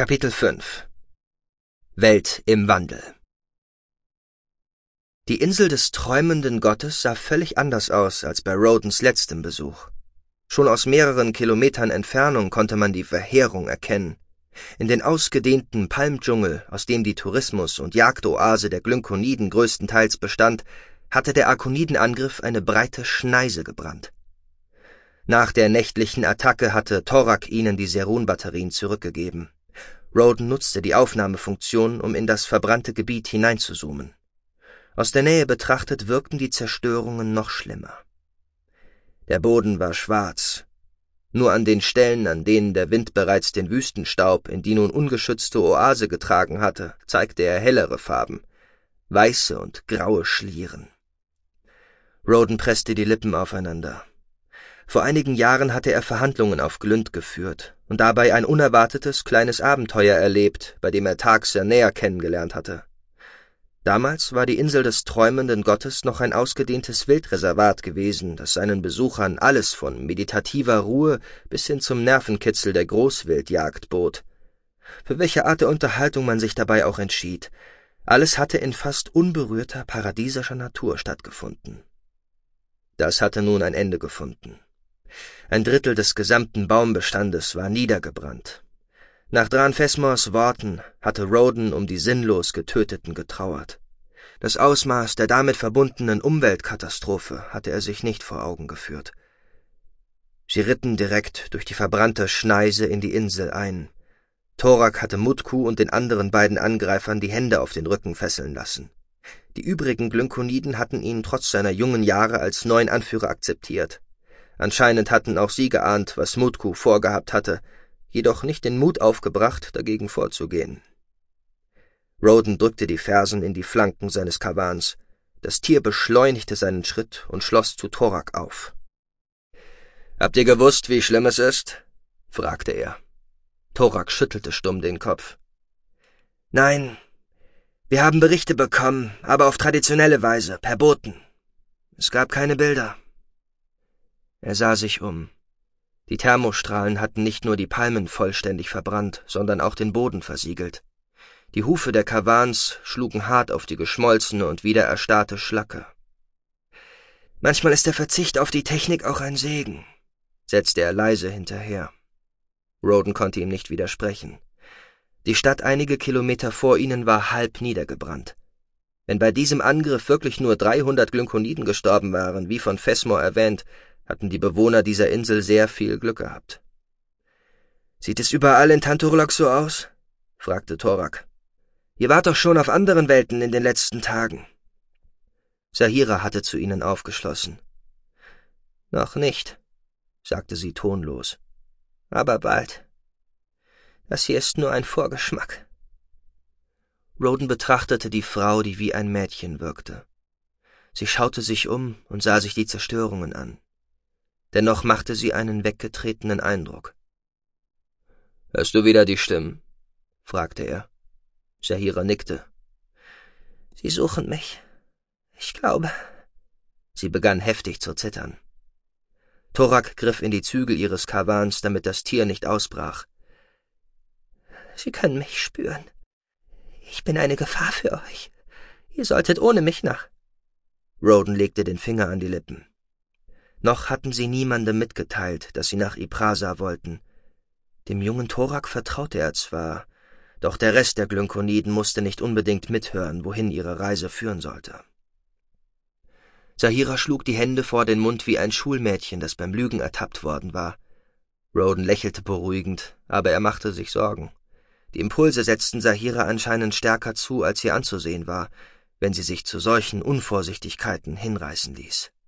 Kapitel 5 Welt im Wandel. Die Insel des träumenden Gottes sah völlig anders aus als bei Rodens letztem Besuch. Schon aus mehreren Kilometern Entfernung konnte man die Verheerung erkennen. In den ausgedehnten Palmdschungel, aus dem die Tourismus- und Jagdoase der Glynkoniden größtenteils bestand, hatte der Arkonidenangriff eine breite Schneise gebrannt. Nach der nächtlichen Attacke hatte Torak ihnen die Serun-Batterien zurückgegeben. Roden nutzte die Aufnahmefunktion, um in das verbrannte Gebiet hineinzuzoomen. Aus der Nähe betrachtet wirkten die Zerstörungen noch schlimmer. Der Boden war schwarz. Nur an den Stellen, an denen der Wind bereits den Wüstenstaub in die nun ungeschützte Oase getragen hatte, zeigte er hellere Farben, weiße und graue Schlieren. Roden presste die Lippen aufeinander. Vor einigen Jahren hatte er Verhandlungen auf Glynd geführt und dabei ein unerwartetes kleines Abenteuer erlebt, bei dem er Tarxer näher kennengelernt hatte. Damals war die Insel des träumenden Gottes noch ein ausgedehntes Wildreservat gewesen, das seinen Besuchern alles von meditativer Ruhe bis hin zum Nervenkitzel der Großwildjagd bot. Für welche Art der Unterhaltung man sich dabei auch entschied, alles hatte in fast unberührter paradiesischer Natur stattgefunden. Das hatte nun ein Ende gefunden. Ein Drittel des gesamten Baumbestandes war niedergebrannt. Nach Dran Fesmors Worten hatte Roden um die sinnlos Getöteten getrauert. Das Ausmaß der damit verbundenen Umweltkatastrophe hatte er sich nicht vor Augen geführt. Sie ritten direkt durch die verbrannte Schneise in die Insel ein. Torak hatte Mutku und den anderen beiden Angreifern die Hände auf den Rücken fesseln lassen. Die übrigen Glynkoniden hatten ihn trotz seiner jungen Jahre als neuen Anführer akzeptiert. Anscheinend hatten auch sie geahnt, was Mutku vorgehabt hatte, jedoch nicht den Mut aufgebracht, dagegen vorzugehen. Roden drückte die Fersen in die Flanken seines Kawans. Das Tier beschleunigte seinen Schritt und schloss zu Torak auf. »Habt ihr gewusst, wie schlimm es ist?« fragte er. Torak schüttelte stumm den Kopf. »Nein, wir haben Berichte bekommen, aber auf traditionelle Weise, per Boten. Es gab keine Bilder.« Er sah sich um. Die Thermostrahlen hatten nicht nur die Palmen vollständig verbrannt, sondern auch den Boden versiegelt. Die Hufe der Kawans schlugen hart auf die geschmolzene und wieder erstarrte Schlacke. »Manchmal ist der Verzicht auf die Technik auch ein Segen«, setzte er leise hinterher. Roden konnte ihm nicht widersprechen. Die Stadt einige Kilometer vor ihnen war halb niedergebrannt. Wenn bei diesem Angriff wirklich nur 300 Glynkoniden gestorben waren, wie von Fesmor erwähnt, hatten die Bewohner dieser Insel sehr viel Glück gehabt. »Sieht es überall in Tanturlok so aus?« fragte Torak. »Ihr wart doch schon auf anderen Welten in den letzten Tagen.« Saphira hatte zu ihnen aufgeschlossen. »Noch nicht«, sagte sie tonlos. »Aber bald. Das hier ist nur ein Vorgeschmack.« Roden betrachtete die Frau, die wie ein Mädchen wirkte. Sie schaute sich um und sah sich die Zerstörungen an. Dennoch machte sie einen weggetretenen Eindruck. »Hörst du wieder die Stimmen?« fragte er. Saphira nickte. »Sie suchen mich. Ich glaube.« Sie begann heftig zu zittern. Torak griff in die Zügel ihres Kawans, damit das Tier nicht ausbrach. »Sie können mich spüren. Ich bin eine Gefahr für euch. Ihr solltet ohne mich nach...« Roden legte den Finger an die Lippen. Noch hatten sie niemandem mitgeteilt, dass sie nach Ypprasa wollten. Dem jungen Torak vertraute er zwar, doch der Rest der Glynkoniden musste nicht unbedingt mithören, wohin ihre Reise führen sollte. Saphira schlug die Hände vor den Mund wie ein Schulmädchen, das beim Lügen ertappt worden war. Roden lächelte beruhigend, aber er machte sich Sorgen. Die Impulse setzten Saphira anscheinend stärker zu, als ihr anzusehen war, wenn sie sich zu solchen Unvorsichtigkeiten hinreißen ließ.